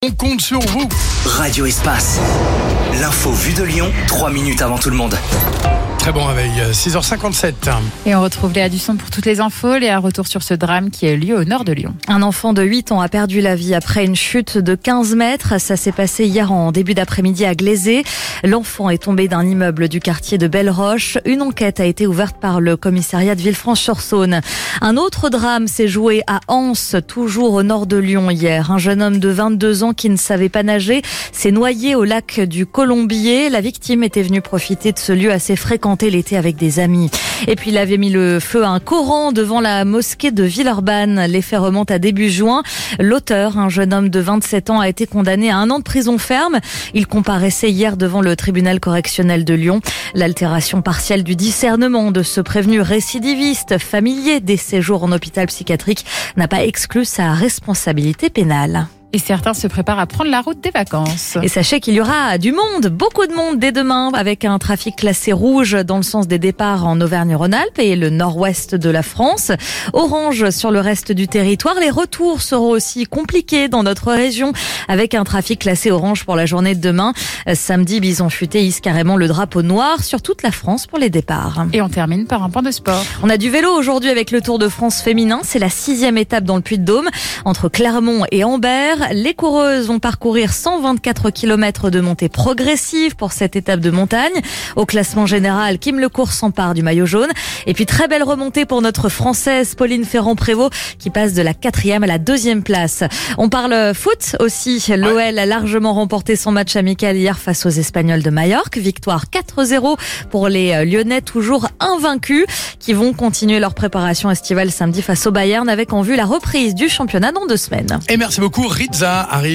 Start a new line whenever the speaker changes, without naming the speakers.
On compte sur vous.
Radio Espace. L'info vue de Lyon, 3 minutes avant tout le monde.
Très bon réveil, 6h57.
Et on retrouve Léa Dusson pour toutes les infos. Léa, retour sur ce drame qui a eu lieu au nord de Lyon.
Un enfant de 8 ans a perdu la vie après une chute de 15 mètres. Ça s'est passé hier en début d'après-midi à Glaisé. L'enfant est tombé d'un immeuble du quartier de Belle-Roche. Une enquête a été ouverte par le commissariat de Villefranche-sur-Saône. Un autre drame s'est joué à Anse, toujours au nord de Lyon hier. Un jeune homme de 22 ans qui ne savait pas nager s'est noyé au lac du Colombier. La victime était venue profiter de ce lieu assez fréquenté l'été avec des amis. Et puis il avait mis le feu à un Coran devant la mosquée de Villeurbanne. Les faits remontent à début juin. L'auteur, un jeune homme de 27 ans, a été condamné à 1 an de prison ferme. Il comparaissait hier devant le tribunal correctionnel de Lyon. L'altération partielle du discernement de ce prévenu récidiviste, familier des séjours en hôpital psychiatrique, n'a pas exclu sa responsabilité pénale.
Et certains se préparent à prendre la route des vacances.
Et sachez qu'il y aura du monde, beaucoup de monde dès demain, avec un trafic classé rouge dans le sens des départs en Auvergne-Rhône-Alpes et le nord-ouest de la France. Orange sur le reste du territoire. Les retours seront aussi compliqués dans notre région, avec un trafic classé orange pour la journée de demain. Samedi, Bison Futé hisse carrément le drapeau noir sur toute la France pour les départs.
Et on termine par un point de sport.
On a du vélo aujourd'hui avec le Tour de France féminin. C'est la 6e étape dans le Puy-de-Dôme, entre Clermont et Ambert. Les coureuses vont parcourir 124 km de montée progressive pour cette étape de montagne. Au classement général, Kim Lecourt s'empare du maillot jaune. Et puis très belle remontée pour notre Française Pauline Ferrand-Prévot qui passe de la 4e à la 2e place. On parle foot aussi. L'OL a largement remporté son match amical hier face aux Espagnols de Majorque. Victoire 4-0 pour les Lyonnais, toujours invaincus, qui vont continuer leur préparation estivale samedi face au Bayern avec en vue la reprise du championnat dans 2 semaines.
Et merci beaucoup, Ritza arrive.